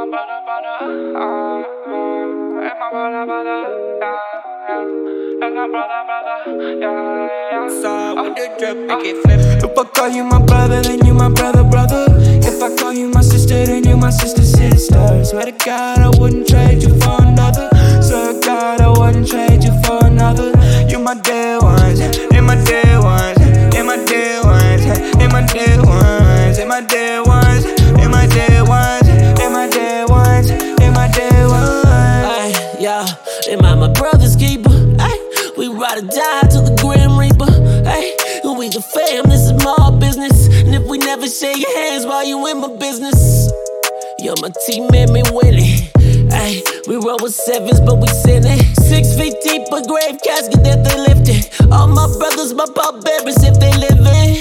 If I call you my brother, then you my brother. If I call you my sister, then you my sister. Swear to God, I wouldn't trade you for another. Swear to God, I wouldn't trade you for another. You my dead ones, they my dead ones, they my dead ones, they my dead ones, they my dead ones, they my dead ones, they my dead ones, they my dead ones. Ay, yeah, they my brother's keeper. Ay, we ride or die to the Grim Reaper. Ay, we the fam, this is my business. And if we never shake your hands while you in my business, yo, my team made me win it. Ay, we roll with sevens, but we sinning. 6 feet deep, a grave casket that they lifted. All my brothers, my pallbearers, if they living.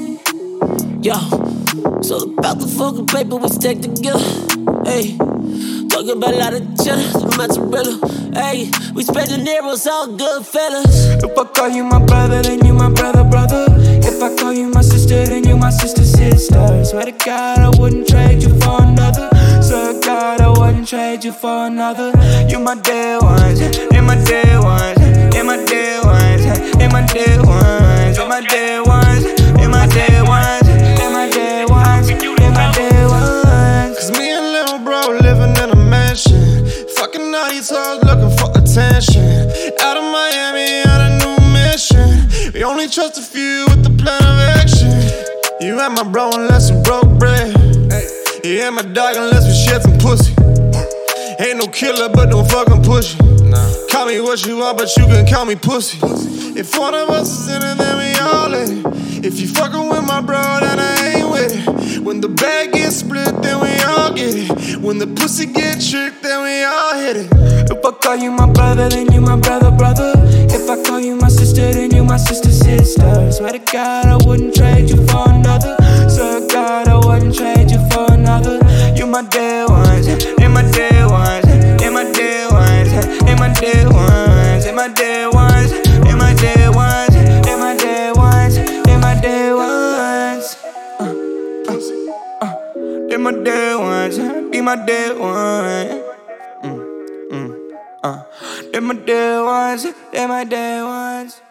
Yo, so about the fucking paper we stack together. Ay, talking about a lot of cheddar, the mozzarella. Ay, we spending arrows, all good fellas. If I call you my brother, then you my brother. If I call you my sister, then you my sister. Swear to God, I wouldn't trade you for another. Swear to God, I wouldn't trade you for another. You my dead ones, they my dead ones, they my dead ones, they my dead ones, they my dead ones, they my dead ones, they my dead ones, they my dead ones. Cause me and little bro living in a mansion, fucking all these hoes looking for attention. Out of Miami on a new mission, we only trust a few with the plan of action. You ain't my bro unless you broke bread. You ain't my dog unless we share some pussy. Ain't no killer but don't fucking push it. Call me what you want but you can call me pussy. If one of us is in it then we all in it. If you fucking with my bro then I ain't with it. When the bag gets split then we all get it. When the pussy get tricked then we all hit it. If I call you my brother, then you my brother. If I call you my sister, then you my sister. Swear to God, I wouldn't trade you for another. Swear to God, I wouldn't trade you for another. You my dead ones, they my dead ones, they my dead ones, they my dead ones, they my dead ones, they my dead ones, they my dead ones, they my dead ones. They my dead ones, be my dead ones. They my dead ones, they my dead ones.